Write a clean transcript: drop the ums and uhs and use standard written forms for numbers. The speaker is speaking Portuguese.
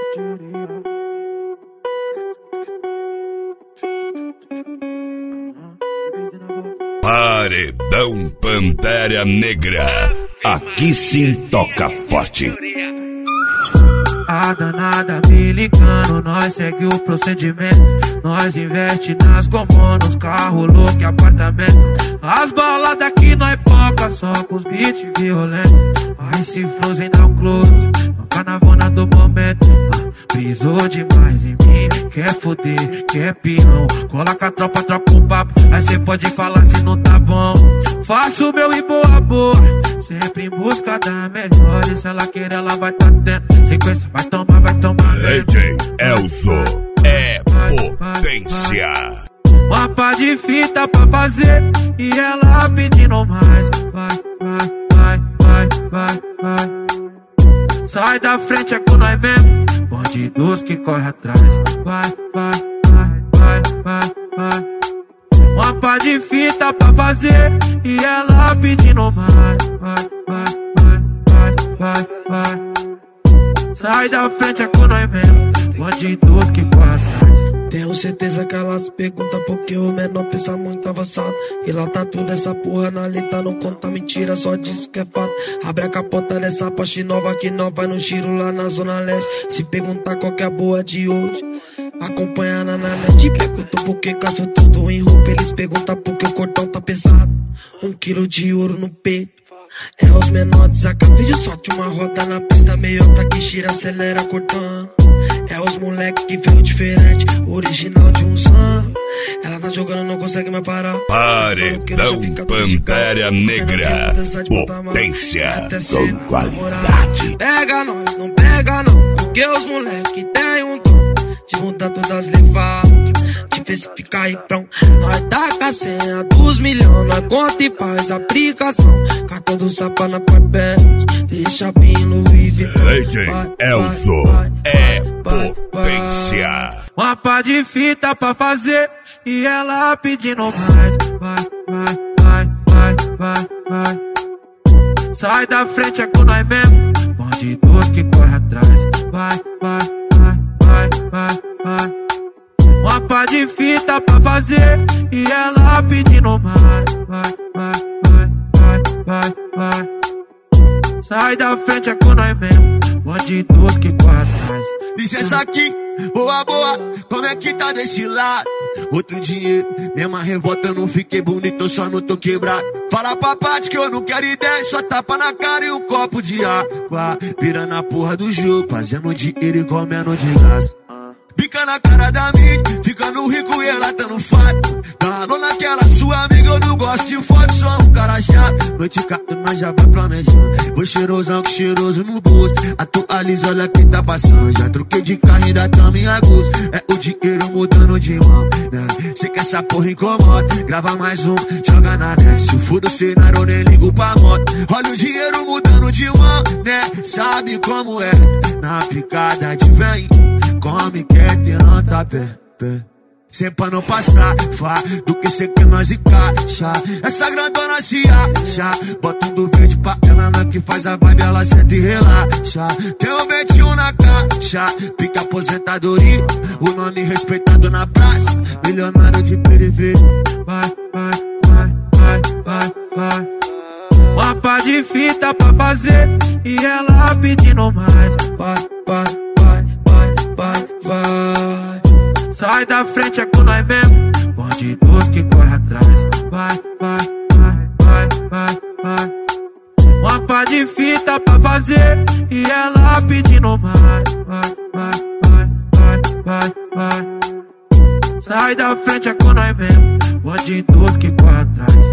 Paredão Pantera Negra, aqui sim toca forte. A danada me ligando, nós segue o procedimento. Nós investe nas gomonas, carro louco e apartamento. As balas daqui nós poca, só com os beats violentos. Aí se Frozen dá um close, no carnavona do momento. Brisou demais em mim, quer foder, quer peão. Cola com a tropa, troca um papo, aí cê pode falar se não tá bom. Faço o meu e boa boa, sempre em busca da melhor. E se ela querer, ela vai tá tendo. Sequência, vai tomar, vai tomar. DJ Elzo é potência. Mapa de fita pra fazer e ela pedindo mais. Vai, vai, vai, vai, vai, vai. Sai da frente, é com nós mesmo. Bandidos que corre atrás. Vai, vai, vai, vai, vai, vai. Mapa de fita pra fazer e ela pedindo mais. Vai, vai, vai, vai, vai, vai. Sai da frente, é com nós mesmo. Bandidos que corre atrás. Tenho certeza que elas perguntam porque o menor pensa muito avançado. E lá tá tudo essa porra na letra, não conta mentira, só diz que é fato. Abre a capota dessa Porsche nova que nós vai no giro lá na Zona Leste. Se perguntar qual que é a boa de hoje, acompanha na net. Pergunto por que caço tudo em roupa, eles perguntam por que o cordão tá pesado. 1 quilo de ouro no peito. É os menores, saca vídeo, sorte uma roda na pista, meiota que gira, acelera, cortando. É os moleque que veio diferente, original de um sam. Ela tá jogando, não consegue mais parar. Paredão Pantera Negra, potência com qualidade. Pega nós, não pega não, porque os moleque tem um dom de mudar todas as levadas, diversificar e pronto. Nós taca a senha dos milhões, nós conta e faz aplicação. Catando sapa na papéis, deixa pino vive. DJ Elzo é potência. Mapa de fita pra fazer e ela pedindo mais. Vai, vai, vai, vai, vai, vai. Sai da frente, é com nós mesmo. Bandidos que corre atrás. Vai, vai, vai, vai, vai, vai. Mapa de fita pra fazer e ela pedindo mais. Vai, vai, vai, vai, vai, vai. Sai da frente, é com nós mesmo. Bandidos que corre atrás. Licença aqui, boa, boa, como é que tá desse lado? Outro dinheiro, mesma revolta, eu não fiquei bonito, eu só não tô quebrado. Fala pra parte que eu não quero ideia, só tapa na cara e um copo de água. Pira na porra do jogo, fazendo dinheiro e comendo de graça. Pica na cara da mídia, ficando rico e ela tá no fato. Tá naquela sua amiga, eu não gosto de foto, sou um cara chato. Noite cata, nós já vai planejando. Vou cheirosão, que cheiroso no bolso. Atualiza, olha quem tá passando. Já troquei de carro, ainda tamo em agosto. É o dinheiro mudando de mão, né? Sei que essa porra incomoda. Grava mais um, joga na net. Se for do cenário, eu nem ligo pra moto. Olha o dinheiro mudando de mão, né? Sabe como é? Na picada de vem, come, quer ter nota pé. Sempre pra não passar, fá, do que cê quer nós encaixa. Essa grandona se acha, bota um do verde pra ela, na que faz a vibe, ela senta e relaxa. Tem um 21 na caixa, pica aposentadoria, o nome respeitado na praça, milionário de periferia. Vai, vai, vai, vai, vai, vai. Mapa de fita pra fazer e ela pedindo mais. Vai, vai, vai, vai, vai, vai. Sai da frente, é com nós mesmo. Bandidos que corre atrás. Vai, vai, vai, vai, vai, vai. Mapa de fita pra fazer e ela pedindo mais. Vai, vai, vai, vai, vai, vai. Sai da frente, é com nós mesmo. Bandidos que corre atrás.